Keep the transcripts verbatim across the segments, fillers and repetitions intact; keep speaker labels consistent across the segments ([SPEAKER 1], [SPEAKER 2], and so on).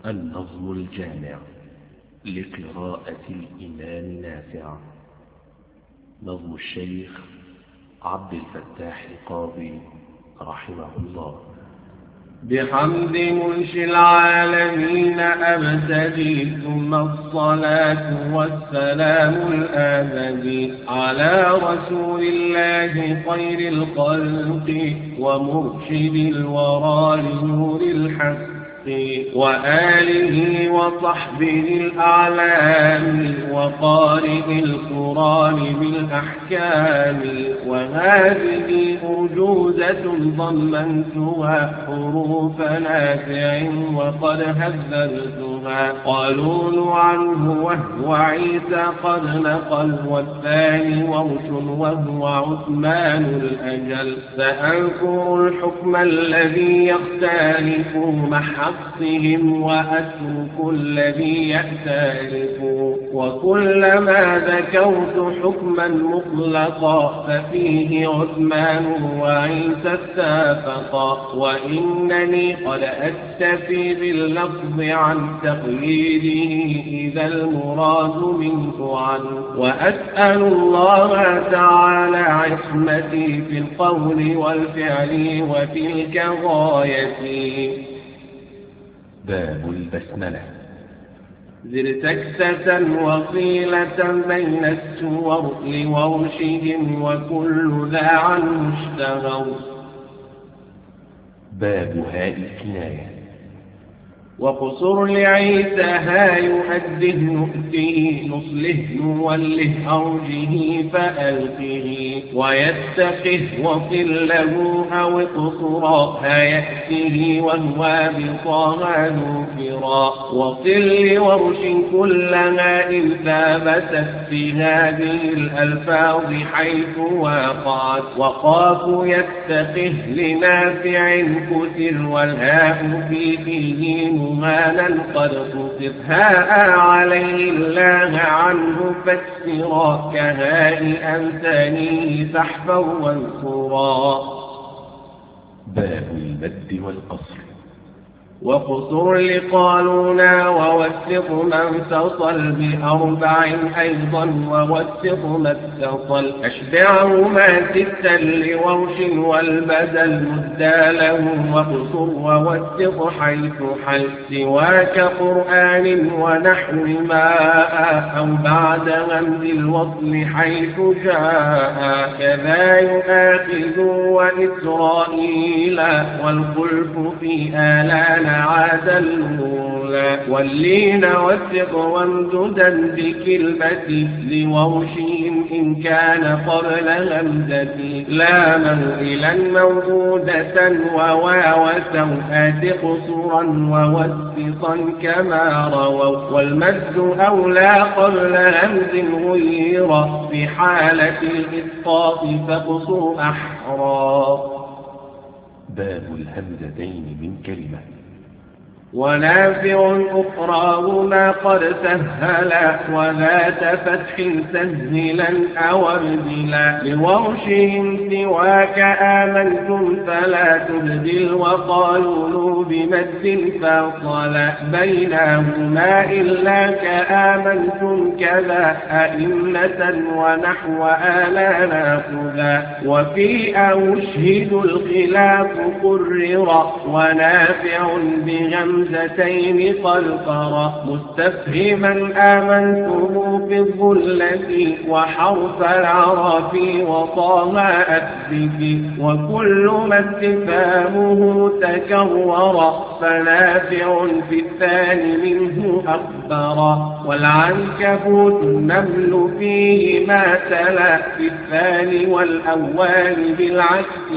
[SPEAKER 1] النظم الجامع لقراءة الإمام نافع. نظم الشيخ عبد الفتاح القاضي رحمه الله.
[SPEAKER 2] بحمد منشي العالمين أبتدي، ثم الصلاة والسلام الآبدي على رسول الله خير الخلق ومرشد الورى لنور الحق، وآله وصحبه الأعلام وقارئ القرآن بالأحكام. وهذه أرجوزة ضمنتها حروف نافع وقد هذلتها. قالون عنه وهو عيسى قد نقل، والثاني ورش وهو عثمان الأجل. سأذكر الحكم الذي يختلف محق حقهم وأترك الذي يختلف، وكلما ذكرت حكما مطلقا ففيه عثمان وعيسى اتفقا. وإنني قد أكتفي باللفظ عن تقليده إذا المراد منه عنه، وأسأل الله تعالى عصمتي في القول والفعل وتلك غايتي.
[SPEAKER 1] باب البسملة.
[SPEAKER 2] زر سكتة وصيلة بين السور لورشهم وكل ذا عنه اشتهر.
[SPEAKER 1] باب هاء الكناية.
[SPEAKER 2] وقصر لعيسى ها يؤده نؤته، نصله نوله أرجه فألقه، ويتقه وصل له أو اقصرا ها يأته وهو بطاها نوفرا. وصل لورش كلما إن ثابتت في هذه الألفاظ حيث واقعت. وقاف يتقه لنافع كسر، والهاء في فيه مالا قد قصر. هاء عليه الله عنه فاكسرا، كهاء أمثانيه فاحفظ وانصرا.
[SPEAKER 1] باب المد والقصر.
[SPEAKER 2] وقصر لقالونا ووثق من تصل بأربع أيضا، ووثق ما اتصل أشبعهما ستا لورش والبدل مدى له. وقصر ووثق حيث حل سواك قرآن ونحو ماء، أو بعد همز الوصل حيث جاء. كذا يؤاخذ وإسرائيل والخلف في آلان عاد الأولى. واللين وثق وامددا بكلمة لورشهم إن كان قبل همزة. لا موئلا موجودة وواوة آت قصرا ووسطا كما رووا. والمد أولى قبل همز غير في حالة الإسقاط فقصر أحرى.
[SPEAKER 1] باب الهمزتين من كلمة.
[SPEAKER 2] ونافع أخراهما قد سهلا، وذات فتح سهلا أو ابدلا. لورشهم سواك آمنتم فلا تبدل، وقالوا بمد فاصلا بينهما إلا كآمنتم كذا أئمة ونحو آلا ناخذا. وفي أشهد الخلاف قرر، ونافع بغم همزتين قلقرا. مستفهما آمنتم في الظلة، وحرف العرف وطاها أثبت. وكل ما استفهامه تكرر، فنافع في الثاني منه أخبرا. والعنكبوت النمل فيه ما تلا، في الثاني والأول بالعكس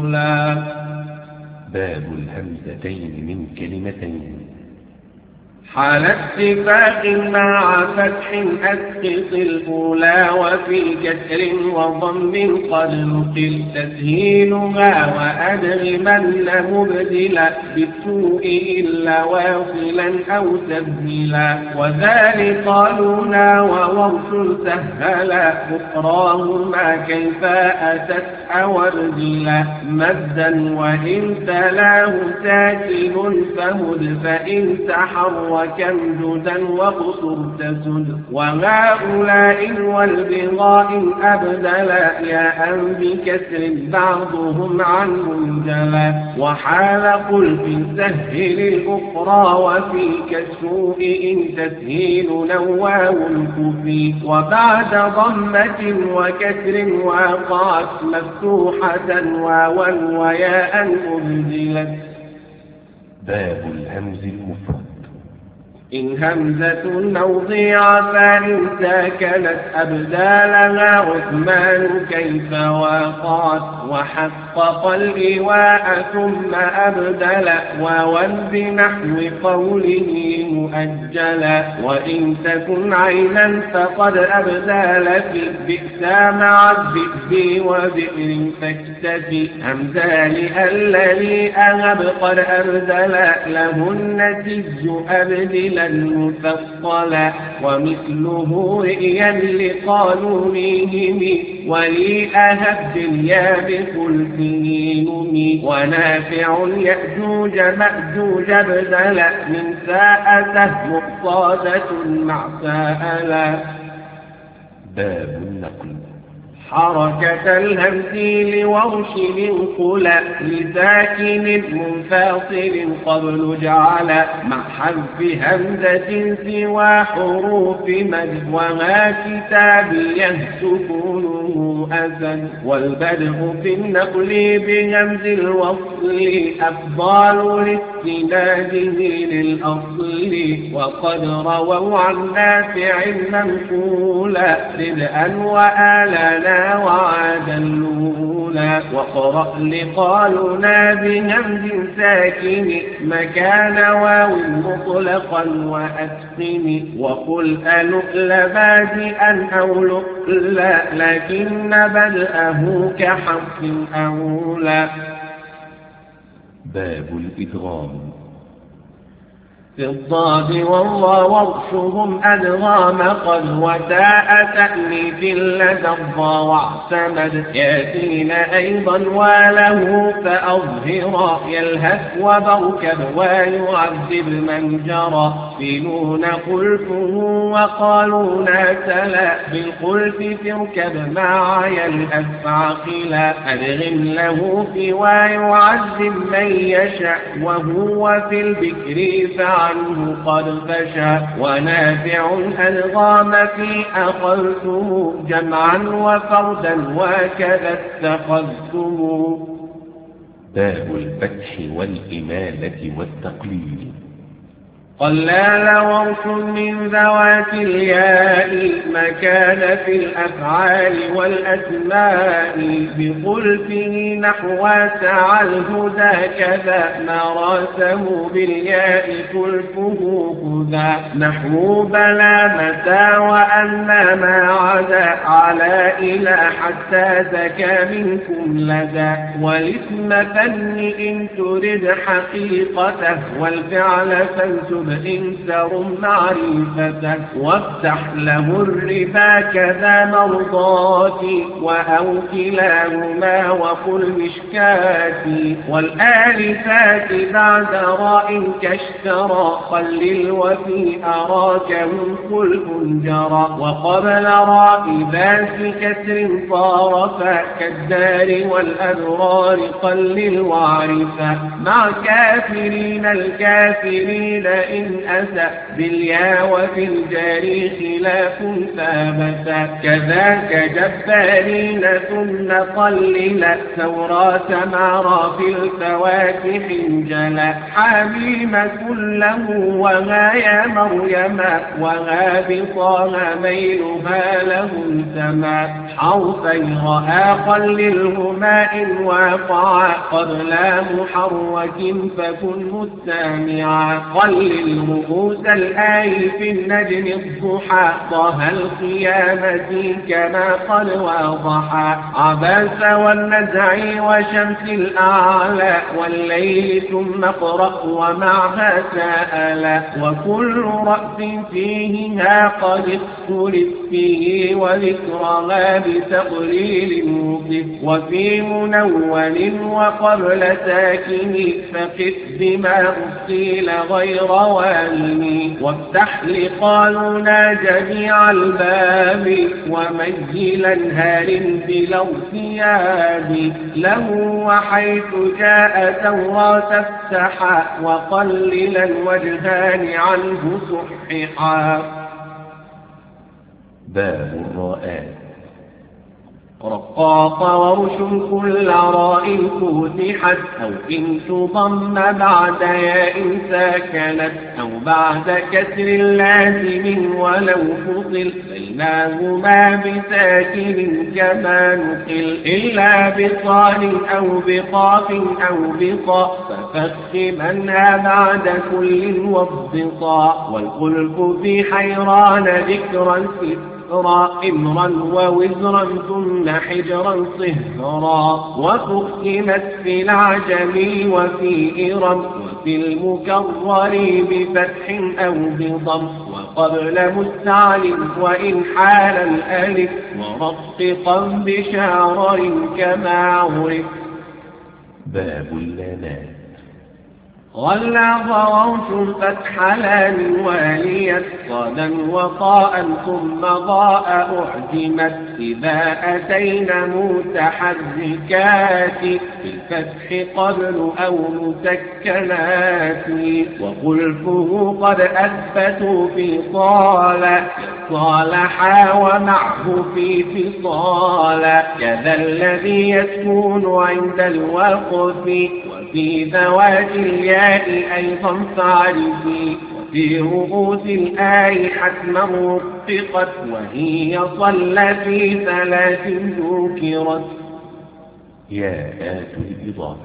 [SPEAKER 2] انقلا.
[SPEAKER 1] باب الهمزتين من كلمتين.
[SPEAKER 2] حال اتفاق مع فتح أسقط الأولى وفي كسر وضم قد نقل تسهيلها وأدغمن مبدلا بالسوء إلا واصلا أو تبدلا وذلك قالونا وورش سهلا أخراهما كيف أتت أوردلا مدا وإن تلاه ساكن فمد فإن تحرك كمجدا وقصر تسد وهؤلاء والبغاء أبدلا يا أن بكسر بعضهم عنهم جلا وحال قل في سهل الأخرى وفي كالسوء إن تسهيل نواه الكفي وبعد ضمة وكسر وقعت مفتوحة واوا وياء أبدلت.
[SPEAKER 1] باب الهمز المفرد.
[SPEAKER 2] إن همزة موضع فإن ساكنت أبدالها عثمان كيف وقعت وحقق الإيواء ثم أبدل واوا بنحو قوله مؤجلا وإن تكن عينا فقد أبدال في بئس مع الذئب وبئر فاكتفي همزة لألني أهب قد أبدل له النتج أبدلا المفصلا ومثله رئيا لقانونهم ولي أهب باليا بخلفه نمي ونافع يأجوج مأجوج بدلا من ساءته مقصادة مع ساءلا.
[SPEAKER 1] باب النقل.
[SPEAKER 2] حركة الهمز لورش انقلا لساكن منفصل قبل جعل مع حذف همزة سوى حروف مد وما كتابيا سكونه أسد والبدء في النقل بهمز الوصل أفضل لاستناده للأصل وقد رووا عن نافع منقولا ردءا وآلنا وعاد الأولى وقرأ لقالنا بهمز ساكن مكان واو مطلقا وأتقن وقل ألؤل بادئا أو لؤلا لكن بدأه كحرف أولى.
[SPEAKER 1] باب الإدغام.
[SPEAKER 2] في الضاد والله ورشهم أدغام قد وتاء تأنيث لدى الضا واعتمد ياتين أيضا وله فأظهر يلهث وبركب ويعذب من جرى في نون خلفه وقالوا لا تلا بالخلف تركب مع يلهث عقلا أدغم له في ويعذب من يشاء وهو في البكر فعلا عنه قد فشى ونافع ألغام في أخذتم جمعا وفردا وكذا اتخذتم.
[SPEAKER 1] باب الفتح والإمالة والتقليل.
[SPEAKER 2] قلال ورش من ذوات الياء مكان في الأفعال والأسماء بخلفه نحو سعى الهدى كذا ما راسموا بالياء خلفه هدى نحو بلا متى وأن ما عدا على إلى حتى زكى منكم لدى والاسم فن إن ترد حقيقته والفعل فانسب إن ترم معرفته وافتح له الربا كذا مرضاتي وأو كلاهما وقل مشكاتي والآلفات بعد راء كاشترى قلل وفي أراك من خلف جرى وقبل راء باس كسر صارفا كالدار والأبرار قلل وعرفا مع كافرين الكافرين إن أتى باليا وفي الجاري خلاف ثابتا كذاك جبارين ثم قلل ثورات معرى في الفواتح جلا حميم كله وما يا مريم وها بطاها ميلها له سما حرفي رأى قللهما إن واقعا قبل محرك فكن مستمعا قلل وقلل رؤوس الآي في النجم الضحى طه القيامة كما قد وضحى عباس والنزع وشمس الأعلى والليل ثم اقرأ ومعها سألا وكل رأس فيها قد اختلف فيه وذكرها بتقليل مضف وفي منون وقبل ساكن فقف بما أصيل غير والم وافتح لقالنا جميع الباب ومجلا هار بلا ارتياب له وحيث جاء توراة افتحا وقللا وجهان عنه صححا.
[SPEAKER 1] باب الراءات.
[SPEAKER 2] رقاق ورش كل راء فتحت أو إن تضم بعد ياء ساكنت أو بعد كسر لازم ولو فصل بينهما بساكن كما نقل إلا بصاد أو بقاف أو بقاء ففخمنها بعد كل وابسطا والخلف في حيران ذكرا إمرا ووزرا ثم حجرا صهرا وفخمت في العجم وفي إرم وفي المكرر بفتح أو بضم وقبل مستعل وإن حال الألف ورققا بشعر كما عرف.
[SPEAKER 1] باب اللامات.
[SPEAKER 2] غلى ضروش فتح لام واليت صادا وطاء ثم ضاء أعجمت إذا أتينا متحركات بالفتح قبل أو مسكنات وخلفه قد أثبتوا في طال صالحا ومعه في فصال كذا الذي يسكون عند الوقف وفي ذوات الياء أيضا فاعرفي وفي رؤوس الآي حتما رفقت وهي صلى في ثلاث ذكرت.
[SPEAKER 1] ياءات الإضافة.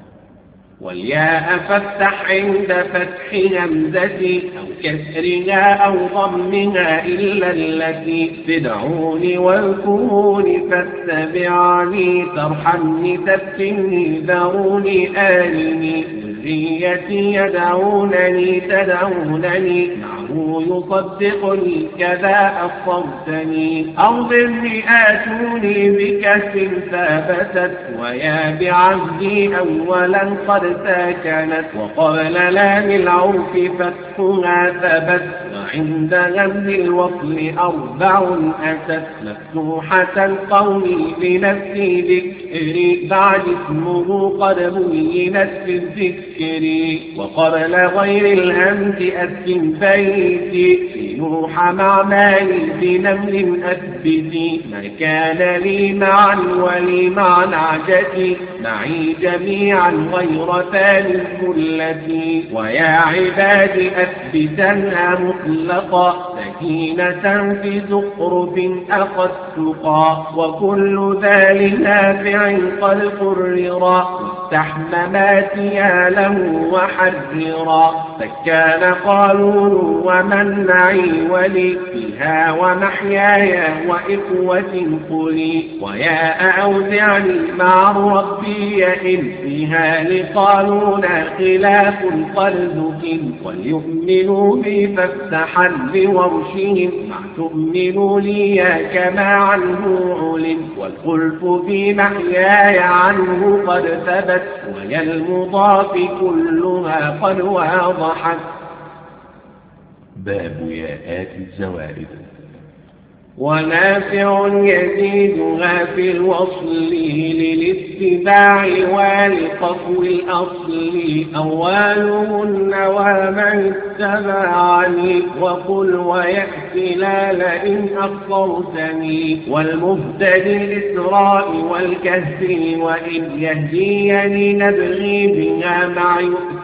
[SPEAKER 2] والياء فافتح عند فتح همزة أو كسرها أو ضمها إلا التي تدعوني والكون فاتبعني ترحمني تفتني ذروني آلني ذريتي يدعونني تدعونني معه يصدقني كذا أصبتني أغضرني آتوني بكسر ثابتت ويا بعهدي أولا قد ساكنت وقبل لام العرف فتحها ثبت وعند غمز الوصل أربع أتت مفتوحة قولي بنفسي ذكري بعد اسمه قد بينت في الذكر وقبل غير الهمز أسكن بيتي في نوح مع مالي بنمل أثبتي ما كان لي معا ولي مع نعجتي معي جميعا غير ثاني كلتي ويا عبادي أثبتنها مطلقا سكينة في زخرف أخذ تقى وكل ذلك نافع قد قررا استحمماتيا له وحررا فكان قالون ومن معي ولي فيها ومحياي وإخوة قلي ويا أوزعني مع ربي إن فيها لقالون خلاف قلدك وليؤمنوا بي فافتحا لورشهم مع تؤمنوا لي كما عنه علم والخلف في محياي عنه قد ثبت ويا المضاف كلها قد واضحت.
[SPEAKER 1] باب ياءات الزوائد.
[SPEAKER 2] ونافع يزيدها في الوصل للاتباع ولقصو الأصل أولهن ومن اتبعني وقل ويأتي لا لئن أخطرتني والمهتدي الإسراء والكهف وإن يهديني نبغي بها مع يؤتي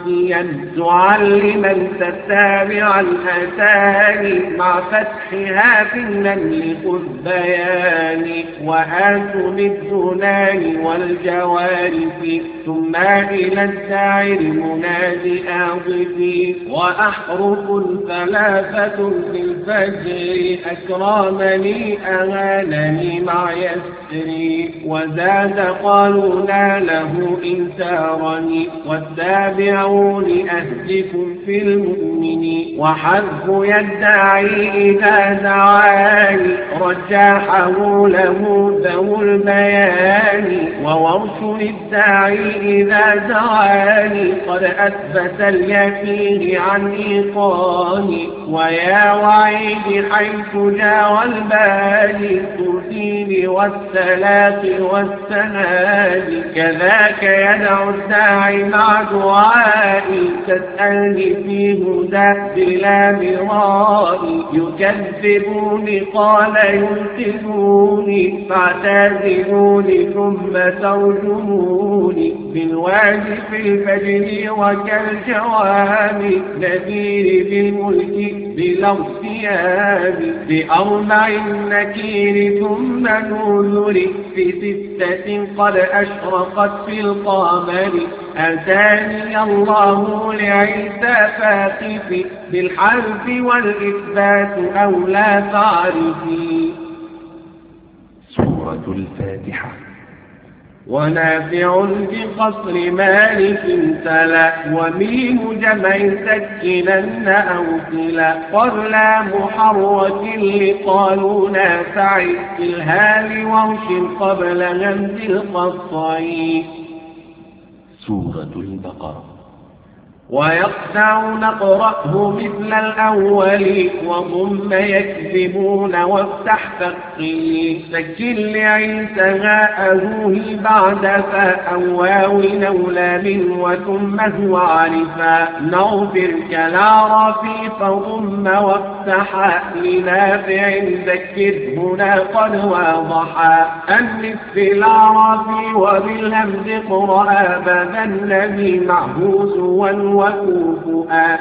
[SPEAKER 2] مؤتيا تعلما تتابعا أتاني مع فتحها في النمل خذ بياني وآت بالدنان والجوارف ثم إلى الداعي المنادي آضفي وأحرف ثلاثة في الفجر أكرمني أهانني مع يسري وزاد قالونا له إن سارني والتابعون أهدكم في المؤمن وحذف يدعي إذا دعاني رجاحه له ذو البيان وورش للداعي إذا دعاني قد أثبت اليقين عن إيقاني ويا وعيد حيث جاوى البالي ترتيني والسلاة والسناد كذاك يدعو الداعي مع دعائي تسألني في هدى بلا مرائي يكذبوني قال ينقذوني فاعتزلوني ثم ترجموني بالوادي في الفجر وكالجوام نذير بالملك بلا ارتياب بأربع نكير ثم نذر في ستة قد أشرقت في القمر أتاني الله لعيسى فاقف بالحرف والإثبات أو لا تعرفي.
[SPEAKER 1] سورة الفاتحة.
[SPEAKER 2] ونافع بقصر مالك تلا وميم جمع سكنن أو تلا قبل محرك لقالوا نافع الهال ووش قبل همز القصي.
[SPEAKER 1] سورة البقرة.
[SPEAKER 2] ويقطع نقرأه مثل الأول وضم يكذبون وافتح فقي سكن لعيسى هاءه بعد فاء واو نولام وثم هو عرفا نغفر كالعرى في فضم وافتحا لنافع ذكر هنا قد واضحا ألف في العرى وبالهمز قرأ بذا النبي معهوس وكوفؤا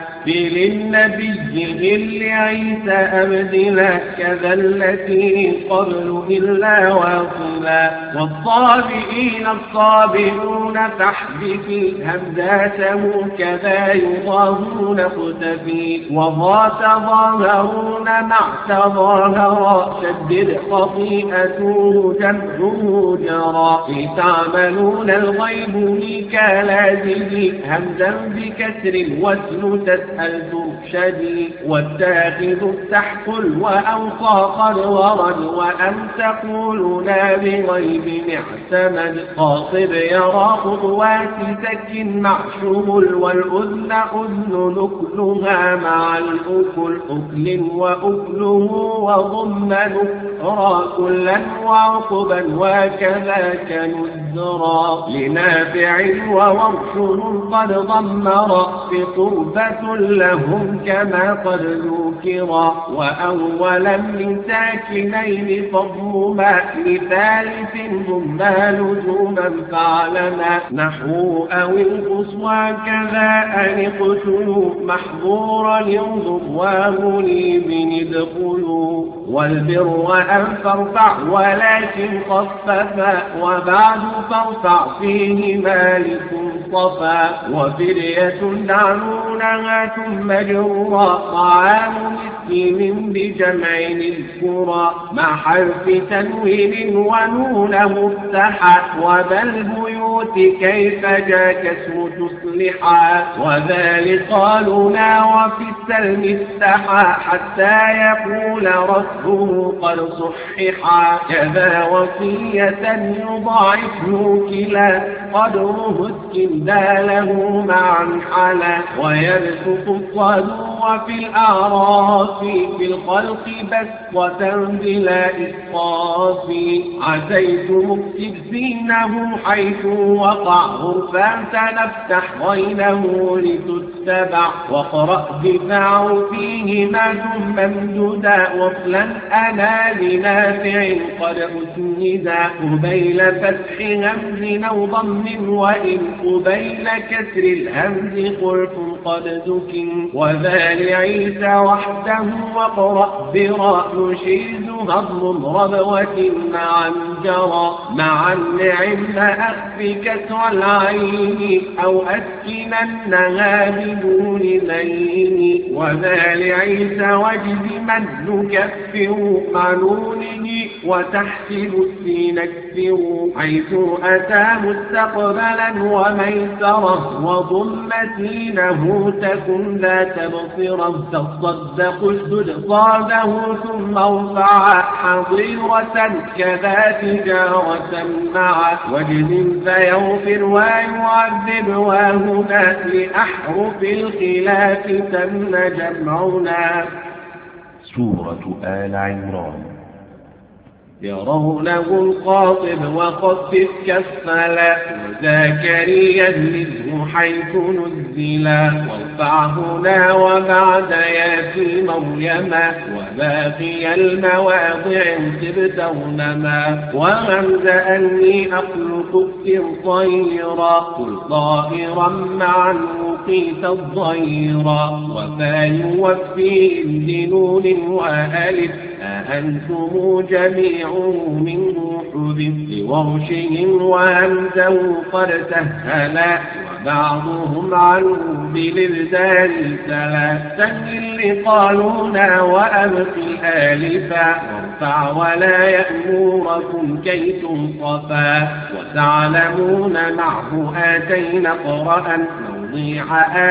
[SPEAKER 2] للنبي غل عيسى أبدلا كذا التي قبل إلا واصلا والصابئين الصابئون تحذف همزاته كذا يضاهون اختفي وضا تظاهرون مع تظاهرا شدد خطيئته جمعه جرى لتعملون الغيب كالازل همزا بكسر الوزن تسأل ترشدي والتاخذ تحقل وأوصى قد ورد وأن تقولون بغيب معتمد قاصب يرى خطوات سك مع شمل والأذن أذن نكلها مع الأكل أكل وأكله وضم نكرا كلا وعقبا وكذاك نزرا لنافع وورش قد ضمر بقربة لهم كما قد ذكرا وأولا من ساكنين فضمما لثالث ضما لزوما فعلما نحو أو القصوى كذا أن اقتلوا محظورا ينظر ومنيب ادخلوا والبر أن فارفع ولكن خففا وبعد فارفع فيه مالك صفا وفرية دعنونها ثم جرا طعام مسكين بجمع الكرى مع حرف تنوين ونون مفتحا وذا البيوت كيف جاك اسم تصلحا وذلك قالنا وفي السلم استحى حتى يقول رده قد صححا كذا وصية يضاعفه كلا قدره اسكن له معا حلا ويا ويبسط الصاد وفي الأعراف في الخلق بسطة بلا إسقاط عسيت مكتب زينه حيث وقع غرفا سنفتح غينه لتتبع واقرأ دفاع فيهما ثم امددا وصلا أنا لنافع قد أسندا قبيل فتح همز أو ضم وإن قبيل كسر الهمز خلف قد ذكر وذا لعيسى وحده واقرأ براء نشيز هضم ربوة معا جرى مع النعم أخف كسر العين أو أسكننها بدون لين وذا لعيسى واجزما نكفر مع نونه وتحسب السين اكثر حيث أتى مستقبلا وميسره وضم سينه تكن لا تبصره تصدق اشدد صاده ثم ارفع حظيرة كذا تجارة مع وجد فيغفر ويعذب وهنا لأحرف الخلاف تم جمعنا.
[SPEAKER 1] سورة آل عمران.
[SPEAKER 2] يرونه القاطب وخفف كالصلاة وزكريا منه حيث نزلا وارفع هنا وبعد ياتي مريما وباقي المواضع تبتغنما وغمز أني أخلق السر طيرا قل طائرا معا وقيت الضيرا وفا يوفيهم بنون وألف أأنتم جميع منه حذف لورشهم وهمزه قد سهلا وبعضهم عنه بالإبدال سلا سهل لقالونا وأبقي آلفا وارفع ولا يأموركم كي تنصفا وتعلمون معه آتينا قرأا موضيع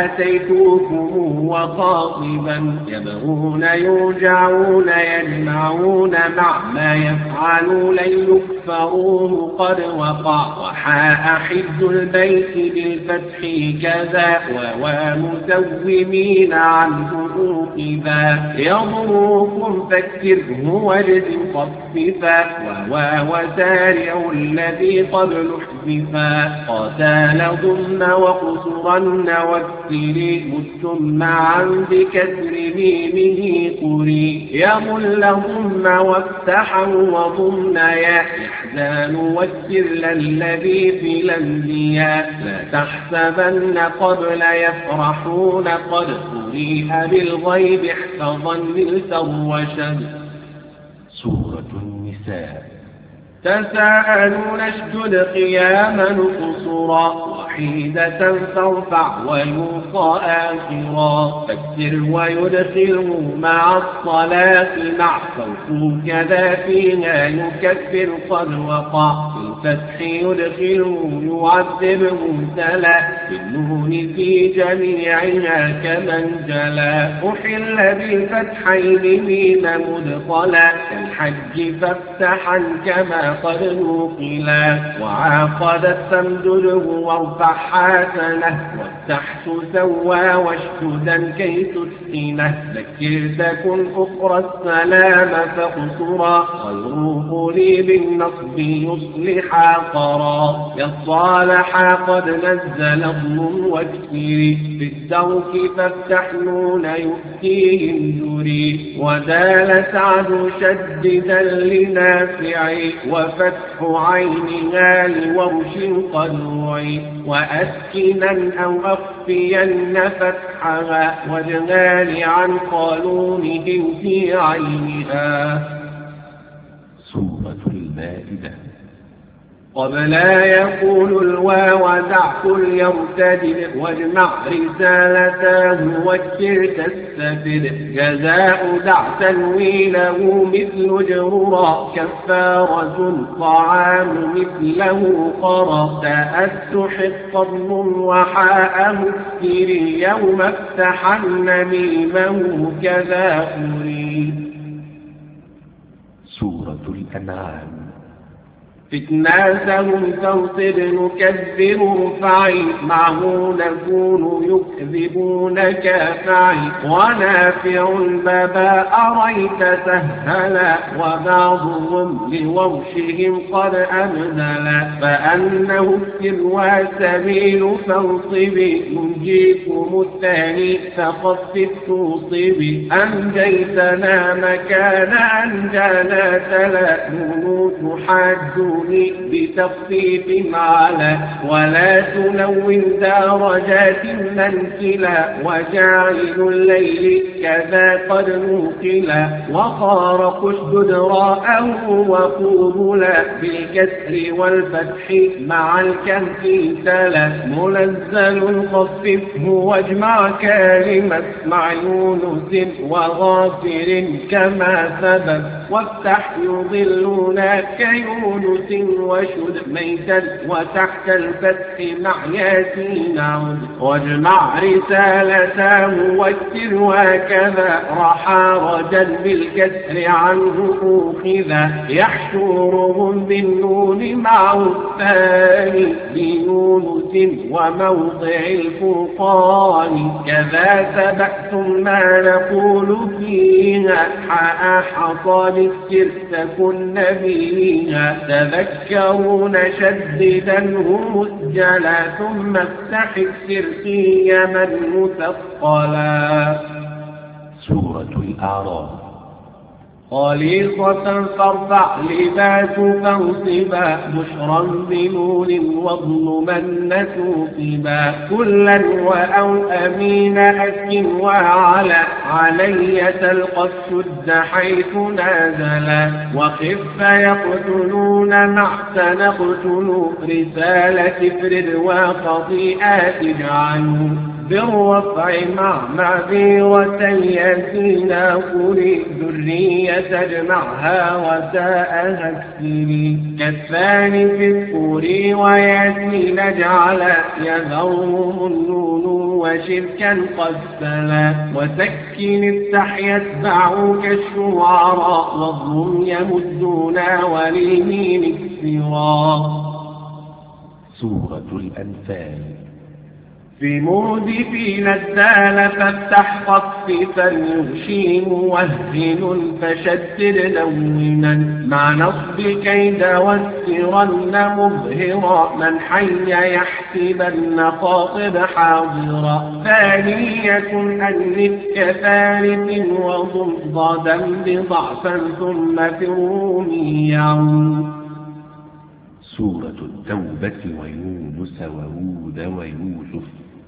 [SPEAKER 2] آتيتوكم وقاطبا يبغون يرجعون يجمعون مع ما يفعلوا لن يكفروه قد وقع وحاء حد البيت بالفتح كذا ووا مسومين عنه أوقبا يضروكم فكره واجزم خففا ووا وسارع الذي قبل حذفا قتال ضم وقصرن والسر متم معا بكسر ميمه قري يمل ضم وافتحا وضمن يا إحزان والسر الذي في الأنبياء لا تحسبن قبل يفرحون قد فريها بالغيب احتضا للتروشد.
[SPEAKER 1] سورة النساء.
[SPEAKER 2] تساءلون اشدد قياما قصرا وحيدة فارفع ويوصى آخرا فاكسر ويدخله مع الصلاة مع فوق كذا فيها يكفر قد وقع بالفتح يدخله يعذبه تلا بالنون في جميعها كمن جلا أحل بالفتحين ميم مدخلا كالحج فافتحا كما قد نوقلا وعاقدت فامدده وارفع حسنه والتحت سوى واشتدا كي تسكنه ذكر تكن أخرى السلام فاقصرا غيره لي بالنصب يصلحا قرا يصالحا قد نزل ضم واكسري في الدرك فافتح نون يؤتيهم جري ودال سعد شددا لنافعي وفتح عينها لورش قنوعي وأسكنا أو أخفين فتحها واجنان عن قانونهم في عينها.
[SPEAKER 1] سورة المائدة.
[SPEAKER 2] قبل يقول الواو دع كل يرتدد واجمع رسالته وكر تستفد جزاء دع تنويله مثل جرورا كفارة طعام مثله قرى تأت حقض وحاء مكسر يوم افتحن ميمه كذا أريد.
[SPEAKER 1] سورة الأنعام.
[SPEAKER 2] فتناسهم تنصب نكذب رفعي معه نكون يكذبون كافعي ونافع البابا أريت سهلا وبعضهم لورشهم قد أبدلا فأنه السر سبيل فانصبي ننجيكم الثاني فخفف توصبي أنجيتنا مكان أنجانا تلا نونوت حاجوني بتخفيف على ولا تلون درجات منزلا وجعل الليل كذا قد نوقلا وخارق اشدد راءه وقوبلا بالكسر والفتح مع الكهف تلا منزل خففه واجمع كلمة مع يونس وغافر كما ثبت وافتح يضلون كيونس وشد ميتا وتحت الفتح مع ياسين عود واجمع رسالته واكتر وكذا رحى رجا بالكسر عنه أوخذا يحشرهم بالنون مع الثاني بيونس وموضع الفرقان كذا سبأتم ما نقول فيها حاء حصاد السر تكن بيها تذكرون شددنه مسجلا ثم افتح السر قيما مثقلا.
[SPEAKER 1] سورة الأعراف.
[SPEAKER 2] خليصة فارفع لباس فانصبا بشرا بنون واظلما توصبا كلا وأو أمين أك وعلى علي تلقى السد حيث نازلا وخف يقتلون معت نقتل رسالة فرد وخطيئات اجعلوا بالرفع مع معذرة ياسينا قولي ذرية تجمعها وساءها اكسري كالثاني في الطور وياسين اجعل يذرهم النون وشركا قد سلا وسكن افتح يتبعك الشعراء واظلم يمدون وليمين اكسرا.
[SPEAKER 1] سورة الأنفال.
[SPEAKER 2] في مودفين الدال فافتح خففا يغشي موهن فشدد لونا مع نصب كيد واسرن مظهرا من حي يحسبن خاطب حاضرا ثانية ألف كثالث وضم ضدا بضعفا ثم في الرومية.
[SPEAKER 1] سورة التوبة ويونس وهود ويوسف.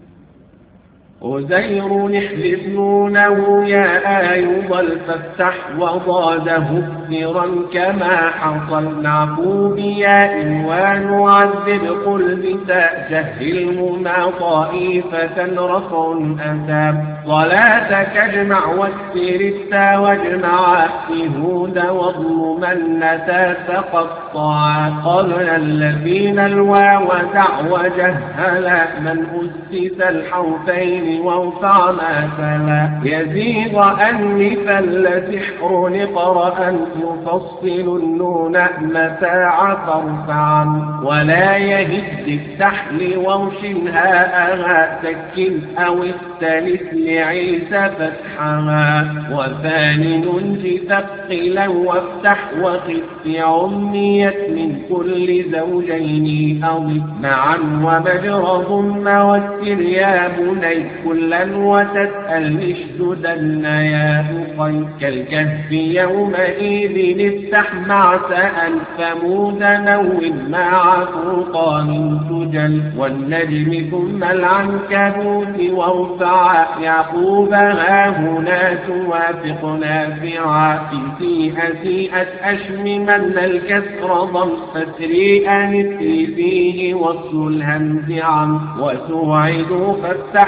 [SPEAKER 2] عزير يحذفونه يا أيضا فافتح وضاده اكثرا كما حصل نعفو بياء ونعذب قل بتاء جهلهما طائفة رفع أتى صلاتك اجمع واكسر التا واجمع يهود واظلمن تقطعا قبل الذين الواو دعوى جهلا من أسس الحرفين وارفع ما فلا يزيد أنفا لسحر نقرأ يفصل النون متاع فارفعا ولا يهد التحل وارشنها أها تكن أو استلس لعيسى فتحها وثاني ننجي ثقلا وافتح وخف عميت من كل زوجين أضف معا ومجرى ضم واسر يا بني كلا وتسأل اشددن يا أخي كالكهف يومئذ افتح مع سأل ثمود نون مع فرقان تجل والنجم ثم العنكبوت وارفع يعقوب ها هنا توافق نافعا في سيئة سيئة أشممن الكسر ضم فسري أنسي فيه وصل الهمز عن وسوعد فافتح وخ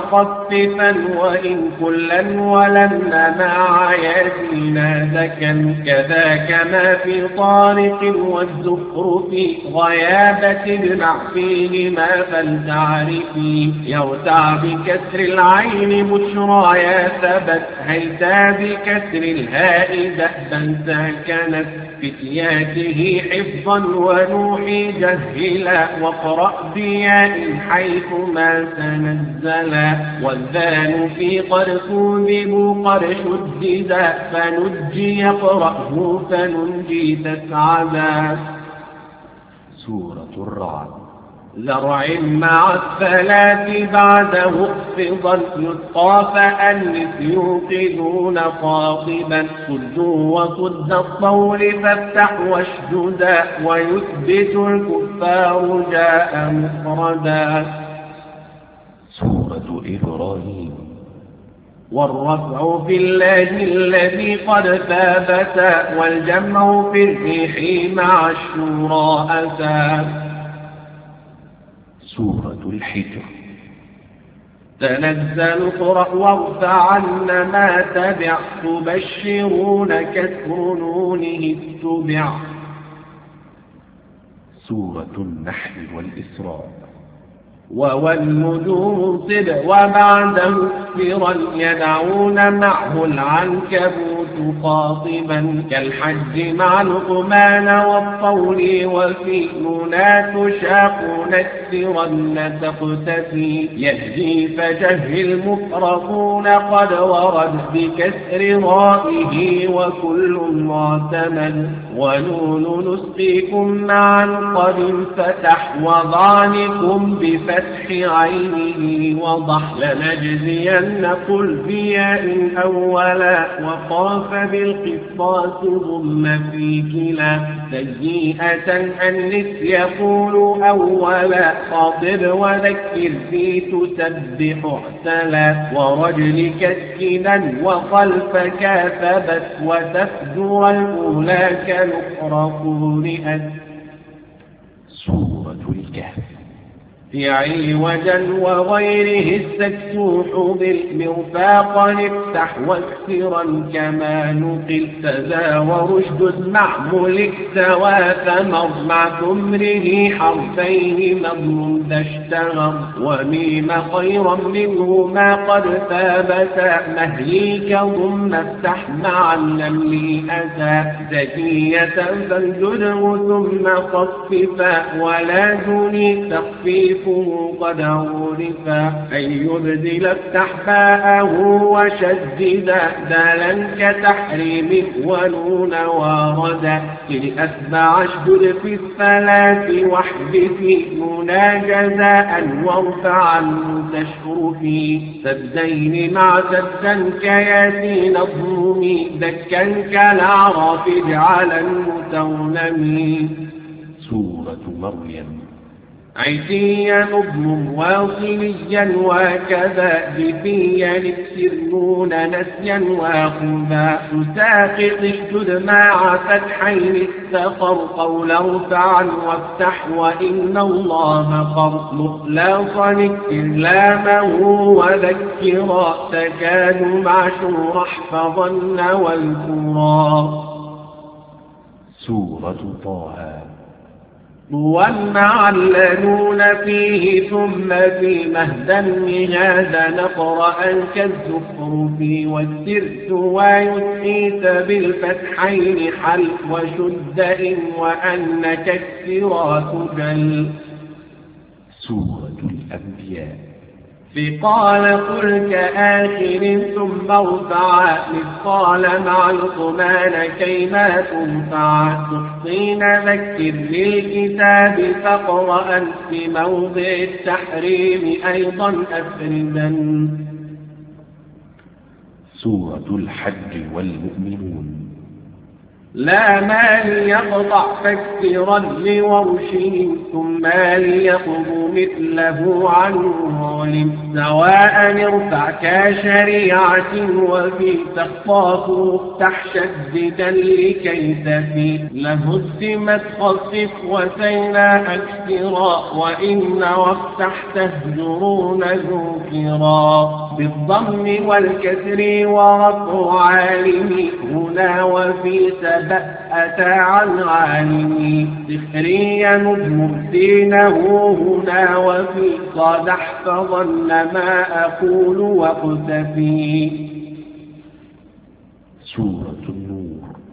[SPEAKER 2] مخففا وإن كلا ولن مع ياسينا ذكا كذاك ما في طارق والزخرف غيابة اجمع فيهما فلتعرفي يرتع بكسر العين بشرايا ثبت هيتا بكسر الهاء دأبا سكنت فتياته حفظا ونوحي جهلا واقرأ بياء حيث ما تنزلا والذان في قد كذب قد شددا فنجي يقرأه فننجي تسعدا.
[SPEAKER 1] سورة الرعد.
[SPEAKER 2] زرع مع الثلاث بعده اخفضا يتقى فأنس يوقدون قاطبا صدوا وصد الطول فافتح واشددا ويثبت الكفار جاء مفردا.
[SPEAKER 1] سورة إبراهيم.
[SPEAKER 2] والرفع في الله الذي قد ثابت والجمع في الريح مع الشورى أتى.
[SPEAKER 1] سورة الحجر.
[SPEAKER 2] تنزل قرأ وارفع عن ما تبع تبشرون كسر نونه اتبع.
[SPEAKER 1] سورة النحل والإسراء.
[SPEAKER 2] والنجوم صب وبعده اكثرا يدعون معه العنكبوت قاطبا كالحج مع لقمان والطول وفي نونات شاقون اكثرا تقتفي يهدي فجهل مفرقون قد ورد بكسر رائه وكل معتمد ونون نسقيكم معا قد انفتح وضعنكم بفتح عينه وضح لنجزين قل بياء أولا وقاف بالقصاص ضم في كلا سيئة أنس يقول أولا خاطب وذكر في تسبح احتلا ورجل كسكنا وخلفك ثبت وتفجر الأولى كالأخرى قرئت.
[SPEAKER 1] سورة الكهف.
[SPEAKER 2] في عوجا وغيره السكسوح بالمرفاق افتح واكسرا كما نقل تزاور اشدد مع ملك سوى ثمر مع ثمره حرفين مضم ذا اشتغر وميم خيرا منه ما قد ثابت مهليك ضم افتح مع النمل أتى زكية فالجدر ثم خففا ولا دوني تخفيف قد عرفا أن يبدل افتح باءه وشددا دالا كتحريم ونون واردا إن أتبع اشدد في الثلاث واحذف نونا جزاء وارفعا تشرفي سدين مع سدا كياسين الظلم دكا كالأعراف اجعلا متونمي.
[SPEAKER 1] سورة مريم.
[SPEAKER 2] عيسيا نظم واصليا وكذا جفيا اكسرون نسيا واخذا تساقط اشدد مع فتحين استقر قول ارفعا وافتح وإن الله مقر مخلصا اكسر لامه وذكرا تكاد مع شور احفظن والكرا.
[SPEAKER 1] سورة طه.
[SPEAKER 2] والمعلنون فيه ثم في مهدا مهادا نقرأ كالزخرف والسرت ويسقيت بالفتحين حل وشد إن وأنك السرات جل.
[SPEAKER 1] سورة الأنبياء.
[SPEAKER 2] فقال قل كآخر ثم ارفع مثقال مع القمان كيما تنفع تحصين ذكر للكتاب فاقرأ في موضع التحريم أيضا أفردا.
[SPEAKER 1] سورة الحج والمؤمنون.
[SPEAKER 2] لا ما ليقطع فاكسرا لورشه ثم ليقضوا مثله عن ظالم سواء ارفع كشريعة وفي تخطاف افتح شددا لكي تفي لهزمت خفف وسينا أكثرا وإن وافتح تهجرون ذكرا بالضم والكسر ورفع عالم هنا وفي سبب أتى عن عالمي سخريا مبسينه هنا وفي صاد احفظن ما أقول واقتفي.
[SPEAKER 1] سورة النور.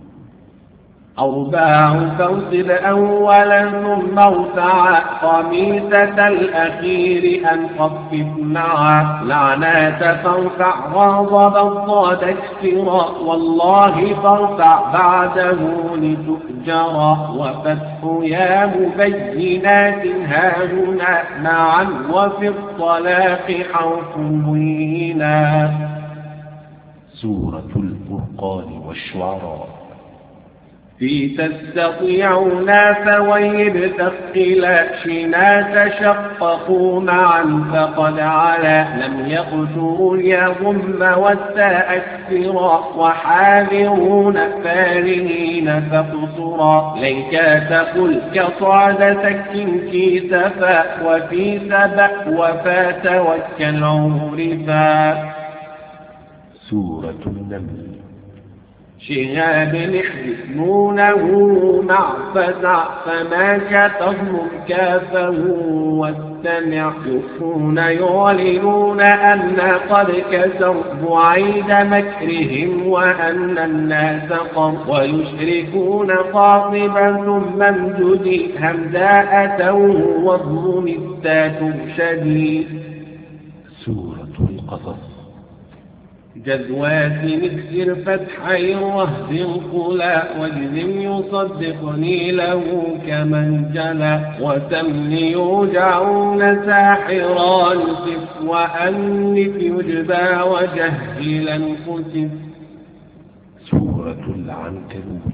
[SPEAKER 2] أرباع فانصب أولا ثم ارفع خميسة الأخير أن خفف معا لعنات فارفع غاضب الضاد اكسرا والله فارفع بعده لتؤجرا وفتح يا مبينات هاهنا معا وفي الطلاق حرف وينا.
[SPEAKER 1] سورة الفرقان والشعراء.
[SPEAKER 2] في تستطيعون فويب تثقلا شنا تشققوا معا فقد علا لم يقتروا اليغم والتاء اكثرا وحاذرون فارهين فقصرا ليك تقل كصعد سك كيسفا وفي سبأ وفا توكل عرفا.
[SPEAKER 1] سورة النمل.
[SPEAKER 2] شهاب يحزنونه مع فزع فما تضمن كافه واستمع يخفون يعلنون أن قد كسر بعيد مكرهم وأن الناس قر ويشركون قاطبا ثم امددي همداء توه واضم التات شديد.
[SPEAKER 1] سورة القصص.
[SPEAKER 2] جذوات مكسر فتحي وهد القلا واجزم يصدقني له كمن جلا وتمن يوجعون ساحران صف وأنف يجبى وجهلا كتف.
[SPEAKER 1] سورة العنكبوت.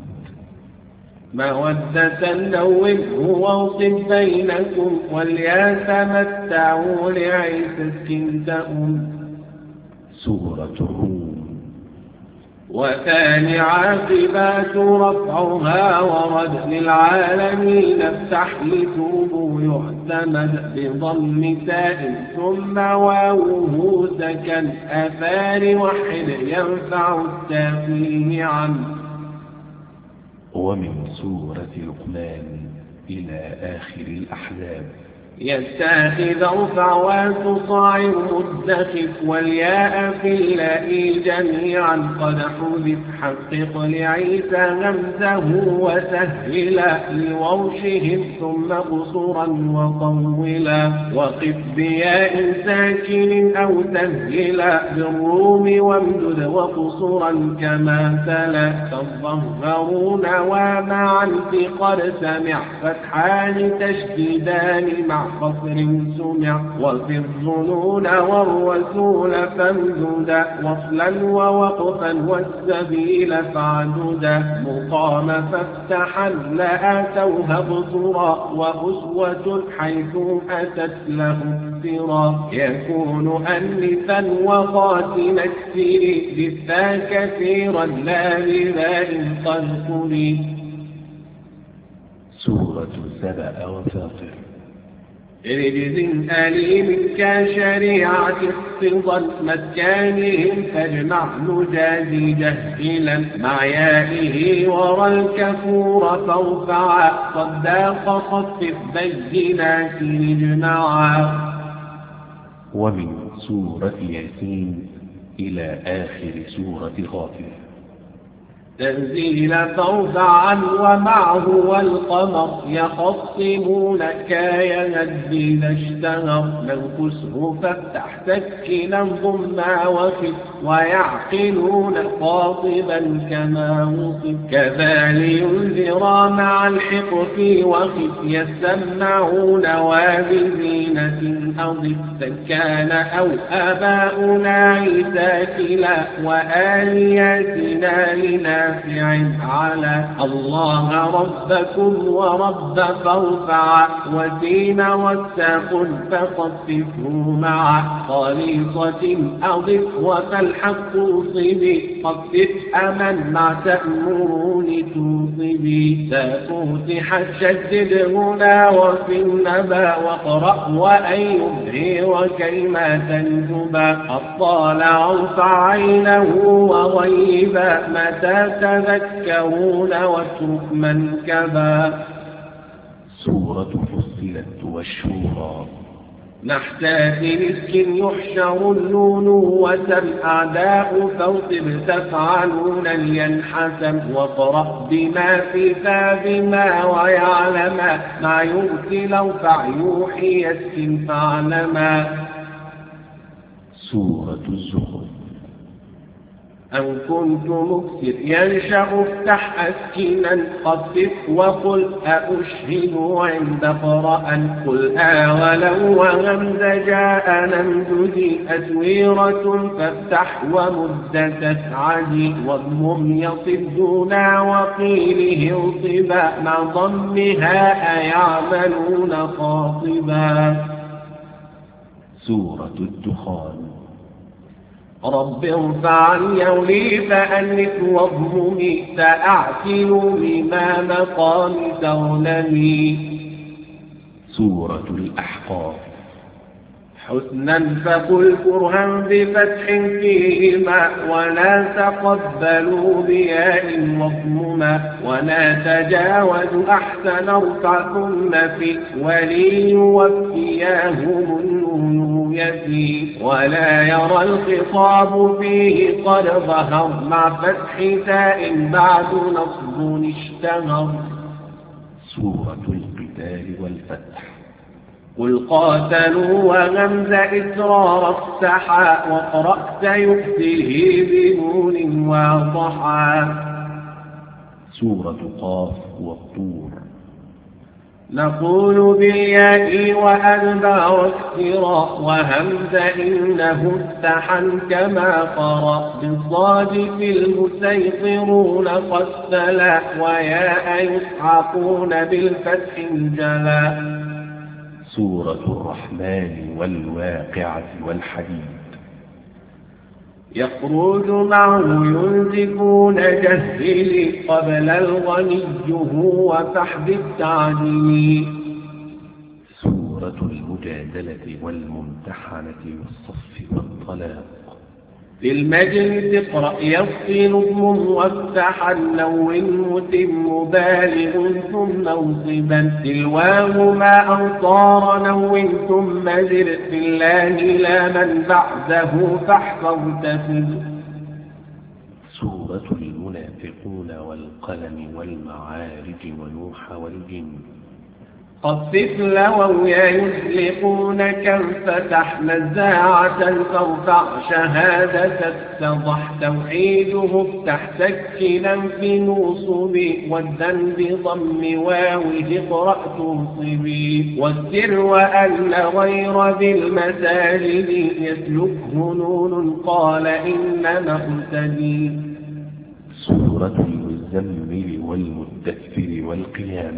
[SPEAKER 2] مودة نومه واوصف بينكم وليتمتعوا لعيسى اسكنتهم.
[SPEAKER 1] سورة الروم.
[SPEAKER 2] وثاني عاقبات رفعها ورد للعالمين افتح لتوب يعتمد بضم تاء ثم واوه سكن أثار وحد ينفع التافيه عنه.
[SPEAKER 1] ومن سورة لقمان إلى آخر الأحزاب.
[SPEAKER 2] يتخذ ارفع وتصاعر مدخف والياء في اللاء جميعا قد حذف حقق لعيسى همزه وسهلا لورشهم ثم قصرا وطولا وقف بياء ساكن أو سهلا بالروم وامدد وقصرا كما تلا تظهرون ومعا في قد سمع فتحان تشديدان مع قصر سمع وفي الظنون والرسول فامددا وصلا ووقفا والسبيل فاعددا مقام فافتحا لآتوها بصرا وأسوة حيث أتت له افترا يكون أنفا وقاتل السير بالثا كثيرا لا لذا قد قلي.
[SPEAKER 1] سورة سبأ وفاطر.
[SPEAKER 2] رجز أليم كشريعة اقتضى مسكانهم فاجمع نجازي جهلا مع يائه ورى الكفور فارفعا صداق خفف بينات اجمعا.
[SPEAKER 1] ومن سورة ياسين إلى آخر سورة غافر.
[SPEAKER 2] تنزيل فارفعا ومعه والقمر يخصمون كاينت إذا اشتهر منكسه فافتح سكنا ضما وفي ويعقلون خاطبا كما وصف كذا لينذرا مع الحقف وخف يسمعون وبزينة أضف كان أو آباؤنا عيسى كلا وآلياتنا لنافع على الله ربكم ورب فارفع وسين والساق فخففوا مع خالصة أضف وفالحق صبي خفف أمن مع تأمرون توصبي سافتح شدد هنا وفي النبا واقرأ وأن يظهر كيما تنجبا الطالع ارفع عينه وغيبا متى تذكرون واترك منكبا.
[SPEAKER 1] سورة فصلت والشورى.
[SPEAKER 2] نحتاج مسك يحشر النون وسم أعداء فوطب تفعلون لينحسم واقرأ بما في فاب ما ويعلم ما يرسل ارفع يوحي يسكن فاعلما.
[SPEAKER 1] سورة الزخرف.
[SPEAKER 2] أو كنت مكسر ينشأ افتح أسكنا خفف وقل أأشهد عند قرأ قل آ ولو وغمز جاء نمددي أسويرة فافتح ومد تسعدي واضمم يصدنا وقيله انصبا مع ضمها أيعملون خاطبا.
[SPEAKER 1] سورة الدخان.
[SPEAKER 2] رب ارفع يولي فأنف واضممي سأعتل بما مقام تغنمي.
[SPEAKER 1] سورة الأحقاف.
[SPEAKER 2] حسنا فقل كرها بفتح فيهما ولا تقبلوا بياء واضمما ولا تجاوز أحسن ارفع ثم في وليوفياهم النون يفي ولا يرى الخطاب فيه قد ظهر مع فتح تاء بعد نصب اشتهر.
[SPEAKER 1] سورة القتال والفتح.
[SPEAKER 2] قل قاتلوا وغمز إسرار افتحا وقرأت يؤتيه بنون واضحا.
[SPEAKER 1] سورة قاف والطور.
[SPEAKER 2] نقول بالياء وأدبار اكسرا وهمز إنه افتحا كما قرأ بالصاد في المسيطرون قتلا وياء يسحقون بالفتح الجلا.
[SPEAKER 1] سورة الرحمن والواقعة والحديد.
[SPEAKER 2] يخرج معه ينزفون جهلي قبل الغني هو فحب التعديل.
[SPEAKER 1] سورة المجادلة والممتحنة والصف والطلاق.
[SPEAKER 2] في المجلس اقرأ يفصل اضمم وافتح النو متم بالغ ثم انصبا تلواه ما أنصار نو ثم زر في الله لا من بعده فاحفظ تفد.
[SPEAKER 1] سورة المنافقون والقلم والمعارج ونوح والجن.
[SPEAKER 2] خفف لووا يزلقون كم فتح نزاعة فارفع شهادة اتضح توحيده افتح سكنا في نوصب والذنب بضم واوه اقرأ تنصبي والسر وأن غير ذي المساجد يسلكه نون قال إنما اهتدي.
[SPEAKER 1] سورة المزمل والمدثر والقيامة.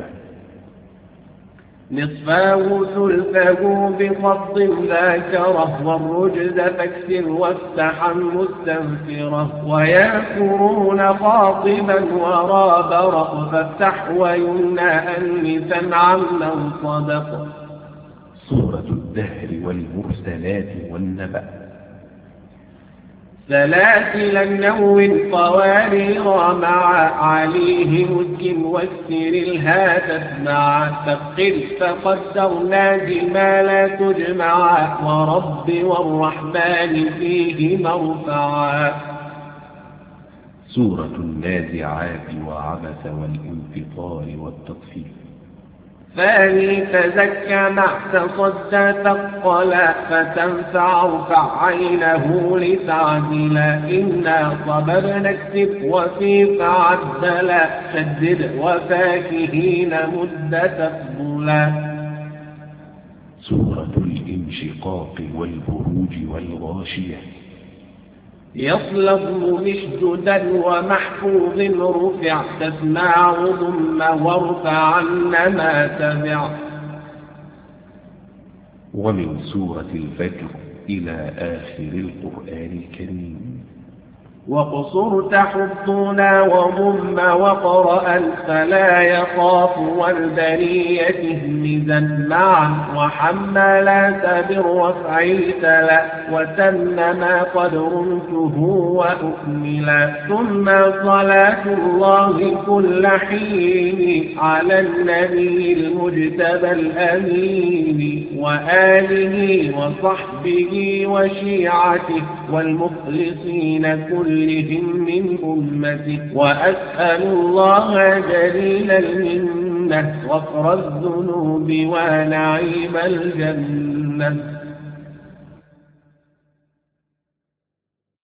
[SPEAKER 2] نصفاه ثلثه بخط ذاكره والرجز فاكسر وافتحا مستنفره ويأكرون خاطبا ورابرا فافتح ويمنى أنثا عمن صدق.
[SPEAKER 1] سورة الدهر والمرسلات والنبأ.
[SPEAKER 2] سلاسل النو قوارير مع عليه مسك واكسر الهاتف مع ثقل فقدرنا جمالا تجمع ورب والرحمن فيه مرفعا.
[SPEAKER 1] سورة النازعات وعبس والانفطار والتطفيف.
[SPEAKER 2] ثاني تزكى مع تصدى ثقلا فتنفع ارفع عينه لتعدلا إنا صبرنا اكتب وفي فعدلا شدد وفاكهين مد تفضلا.
[SPEAKER 1] سورة الانشقاق والبروج والغاشية.
[SPEAKER 2] يصلب مشددا ومحفوظ رفع تسمع ضم وارفع ما تبع.
[SPEAKER 1] ومن سورة الفجر إلى آخر القرآن الكريم.
[SPEAKER 2] وقصر تحطنا وضم وقرأ فلا يخاف والبرية همزا معا وحملات بالرفع تلا وتم ما قد رمته وأكملا. ثم صلاة الله كل حين على النبي المجتبى الأمين وآله وصحبه وشيعته والمخلصين كلهم من أمته. وأسأل الله جليل المنة غفر الذنوب ونعيم الجنة.